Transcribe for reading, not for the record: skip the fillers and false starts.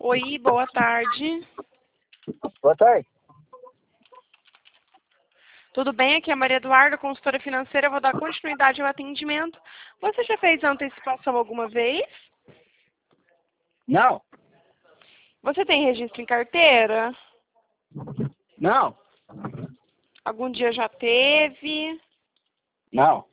Oi, boa tarde. Boa tarde. Tudo bem? Aqui é a Maria Eduarda, consultora financeira. Eu vou dar continuidade ao atendimento. Você já fez antecipação alguma vez? Não, Você tem registro em carteira? não, Algum dia já teve? não.